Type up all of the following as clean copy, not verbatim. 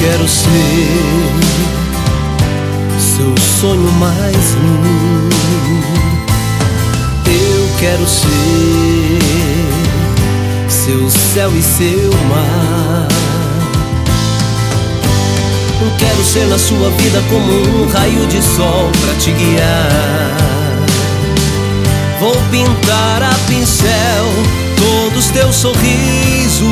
quero ser seu sonho mais lindo. Eu quero ser seu céu e seu mar. Eu quero ser na sua vida como um raio de sol pra te guiar. Vou pintar a pincel todos teus sorrisos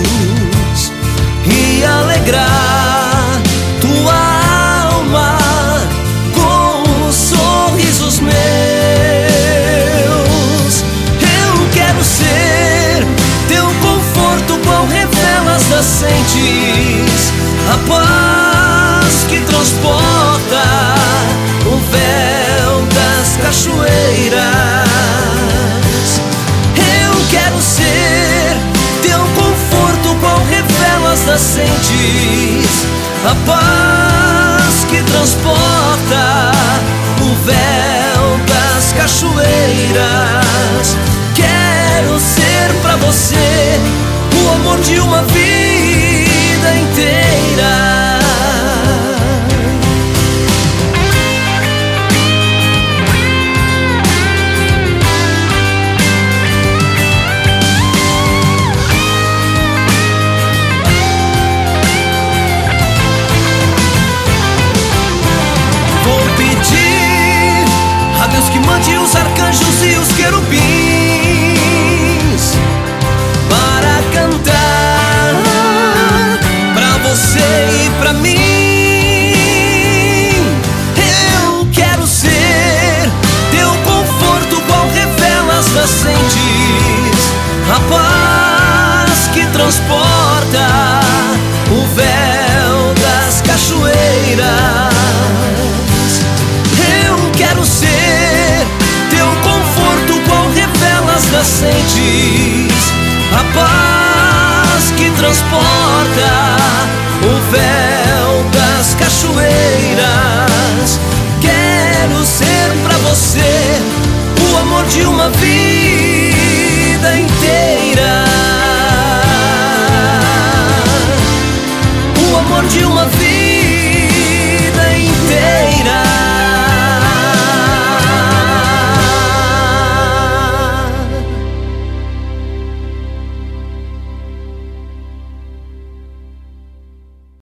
e alegrar tua alma com os sorrisos meus. Eu quero ser teu conforto, qual revelas nascentes, a paz que transporta o véu das cachoeiras. Eu quero ser teu conforto, qual revelas nascentes, a paz que transporta o véu das cachoeiras. Quero ser pra você o amor de uma vida inteira. Que mande os arcanjos e os querubins para cantar pra você e pra mim. Eu quero ser teu conforto, qual revelas nascentes, a paz que transporta o véu das cachoeiras. Eu quero ser teu conforto, qual revelas nascentes, a paz que transporta o véu das cachoeiras.